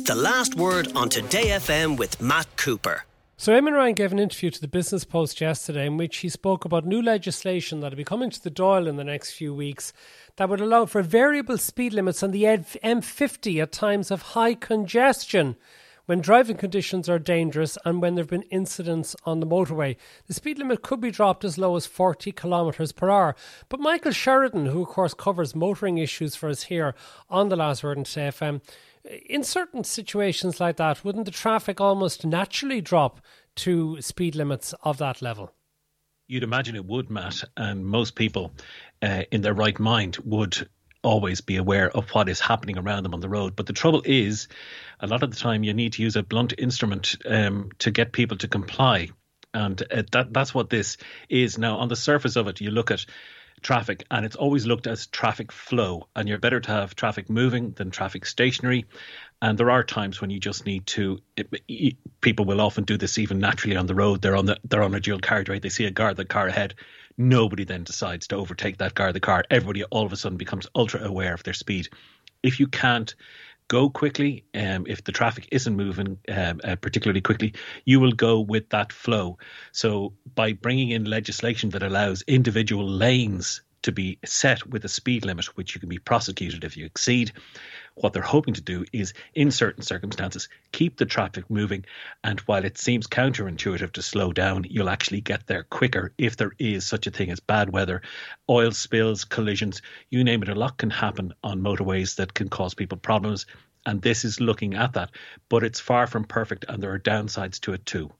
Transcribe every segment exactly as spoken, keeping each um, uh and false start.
The Last Word on Today F M with Matt Cooper. So Eamon Ryan gave an interview to the Business Post yesterday in which he spoke about new legislation that will be coming to the Dáil in the next few weeks that would allow for variable speed limits on the M fifty at times of high congestion, when driving conditions are dangerous and when there have been incidents on the motorway. The speed limit could be dropped as low as forty kilometres per hour. But Michael Sheridan, who of course covers motoring issues for us here on The Last Word on Today F M, in certain situations like that, wouldn't the traffic almost naturally drop to speed limits of that level? You'd imagine it would, Matt, and most people uh, in their right mind would always be aware of what is happening around them on the road. But the trouble is, a lot of the time you need to use a blunt instrument um, to get people to comply. And uh, that that's what this is. Now, on the surface of it, you look at traffic and it's always looked as traffic flow, and you're better to have traffic moving than traffic stationary. And there are times when you just need to, it, it, people will often do this even naturally on the road. They're on the they're on a dual carriageway. They see a guard the car ahead. Nobody then decides to overtake that guard the car. Everybody all of a sudden becomes ultra aware of their speed. If you can't go quickly, um, if the traffic isn't moving um, uh, particularly quickly, you will go with that flow. So by bringing in legislation that allows individual lanes to be set with a speed limit, which you can be prosecuted if you exceed, what they're hoping to do is, in certain circumstances, keep the traffic moving. And while it seems counterintuitive to slow down, you'll actually get there quicker if there is such a thing as bad weather, oil spills, collisions, you name it. A lot can happen on motorways that can cause people problems. And this is looking at that. But it's far from perfect, and there are downsides to it too.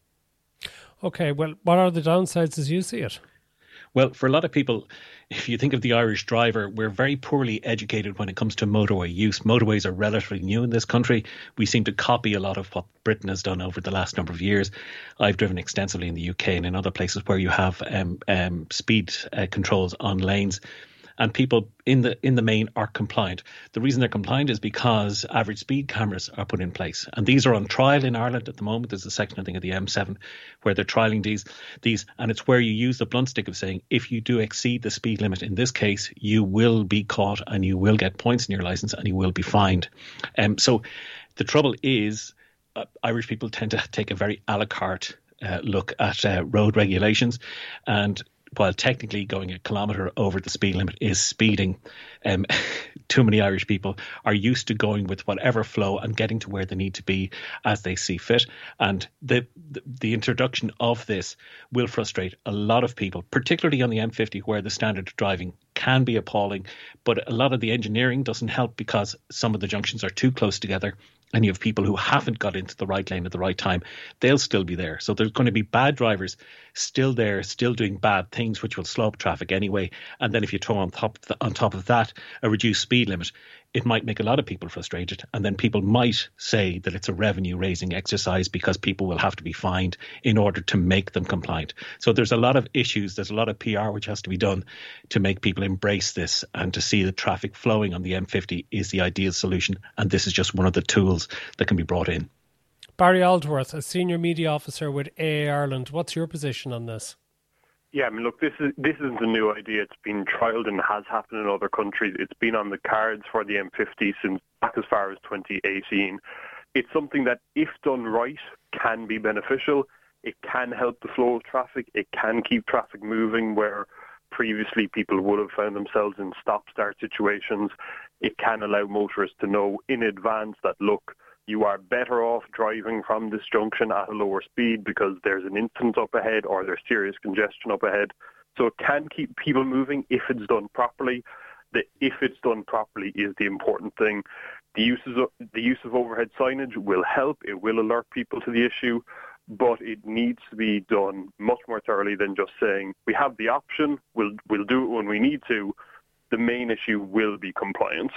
OK, well, what are the downsides as you see it? Well, for a lot of people, if you think of the Irish driver, we're very poorly educated when it comes to motorway use. Motorways are relatively new in this country. We seem to copy a lot of what Britain has done over the last number of years. I've driven extensively in the U K and in other places where you have um, um, speed uh, controls on lanes. And people in the in the main are compliant. The reason they're compliant is because average speed cameras are put in place. And these are on trial in Ireland at the moment. There's a section, I think, of the M seven where they're trialling these. these. And it's where you use the blunt stick of saying, if you do exceed the speed limit in this case, you will be caught and you will get points in your licence and you will be fined. Um, so the trouble is, uh, Irish people tend to take a very a la carte uh, look at uh, road regulations. And while technically going a kilometre over the speed limit is speeding, um, too many Irish people are used to going with whatever flow and getting to where they need to be as they see fit. And the, the the introduction of this will frustrate a lot of people, particularly on the M fifty, where the standard of driving can be appalling. But a lot of the engineering doesn't help because some of the junctions are too close together. And you have people who haven't got into the right lane at the right time. They'll still be there. So there's going to be bad drivers still there, still doing bad things, which will slow up traffic anyway. And then if you throw on top of the, on top of that a reduced speed limit, it might make a lot of people frustrated. And then people might say that it's a revenue raising exercise because people will have to be fined in order to make them compliant. So there's a lot of issues. There's a lot of P R which has to be done to make people embrace this and to see the traffic flowing on the M fifty is the ideal solution. And this is just one of the tools that can be brought in. Barry Aldworth, a senior media officer with A A Ireland. What's your position on this? Yeah, I mean, look, this is this isn't a new idea. It's been trialled and has happened in other countries. It's been on the cards for the M fifty since back as far as twenty eighteen. It's something that, if done right, can be beneficial. It can help the flow of traffic. It can keep traffic moving where previously people would have found themselves in stop-start situations. It can allow motorists to know in advance that, look, you are better off driving from this junction at a lower speed because there's an incident up ahead or there's serious congestion up ahead. So it can keep people moving if it's done properly. The if it's done properly is the important thing. The uses of, the use of overhead signage will help. It will alert people to the issue, but it needs to be done much more thoroughly than just saying we have the option, we'll we'll do it when we need to. The main issue will be compliance.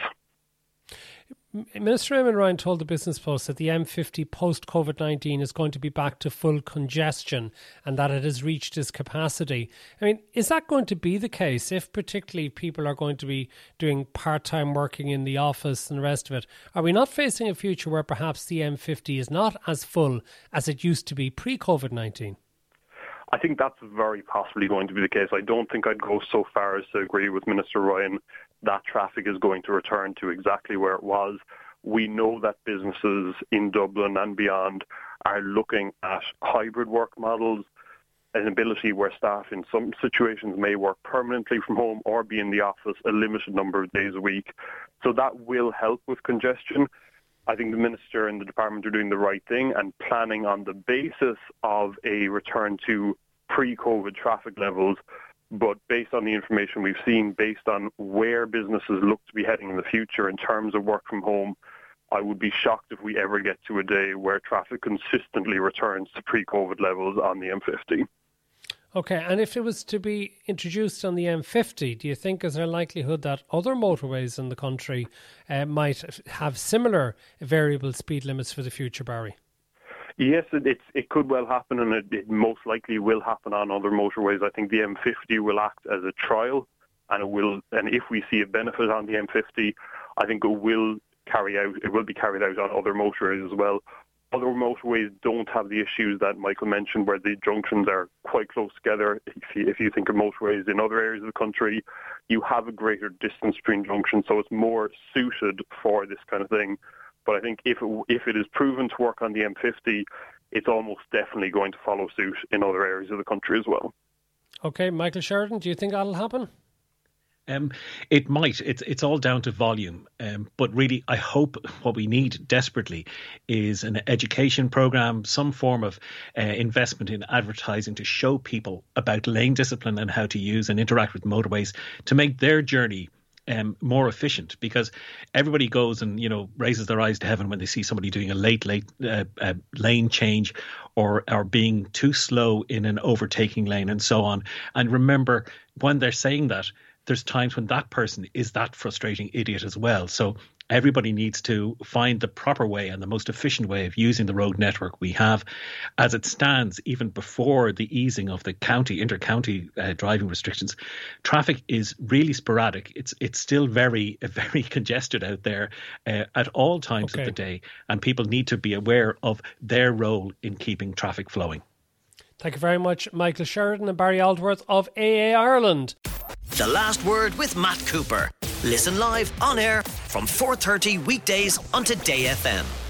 Minister Eamon Ryan told the Business Post that the M fifty post-COVID nineteen is going to be back to full congestion and that it has reached its capacity. I mean, is that going to be the case if particularly people are going to be doing part-time working in the office and the rest of it? Are we not facing a future where perhaps the M fifty is not as full as it used to be pre-COVID nineteen? I think that's very possibly going to be the case. I don't think I'd go so far as to agree with Minister Ryan that traffic is going to return to exactly where it was. We know that businesses in Dublin and beyond are looking at hybrid work models, an ability where staff in some situations may work permanently from home or be in the office a limited number of days a week. So that will help with congestion. I think the Minister and the Department are doing the right thing and planning on the basis of a return to pre-COVID traffic levels. But based on the information we've seen, based on where businesses look to be heading in the future in terms of work from home, I would be shocked if we ever get to a day where traffic consistently returns to pre-COVID levels on the M fifty. Okay, and if it was to be introduced on the M fifty, do you think is there a likelihood that other motorways in the country uh, might have similar variable speed limits for the future, Barry? Yes, it, it's, it could well happen, and it, it most likely will happen on other motorways. I think the M fifty will act as a trial, and it will. And if we see a benefit on the M fifty, I think it will carry out. It will be carried out on other motorways as well. Other motorways don't have the issues that Michael mentioned, where the junctions are quite close together. If you, if you think of motorways in other areas of the country, you have a greater distance between junctions, so it's more suited for this kind of thing. But I think if it, if it is proven to work on the M fifty, it's almost definitely going to follow suit in other areas of the country as well. Okay, Michael Sheridan, do you think that'll happen? Um, it might. It's it's all down to volume. Um, but really, I hope what we need desperately is an education program, some form of uh, investment in advertising to show people about lane discipline and how to use and interact with motorways to make their journey Um, more efficient, because everybody goes and, you know, raises their eyes to heaven when they see somebody doing a late, late uh, uh, lane change or, or being too slow in an overtaking lane and so on. And remember, when they're saying that, there's times when that person is that frustrating idiot as well. So everybody needs to find the proper way and the most efficient way of using the road network we have. As it stands, even before the easing of the county, inter-county uh, driving restrictions, traffic is really sporadic. It's it's still very, very congested out there uh, at all times okay. of the day. And people need to be aware of their role in keeping traffic flowing. Thank you very much, Michael Sheridan and Barry Aldworth of A A Ireland. The Last Word with Matt Cooper. Listen live on air from four thirty weekdays on Today F M.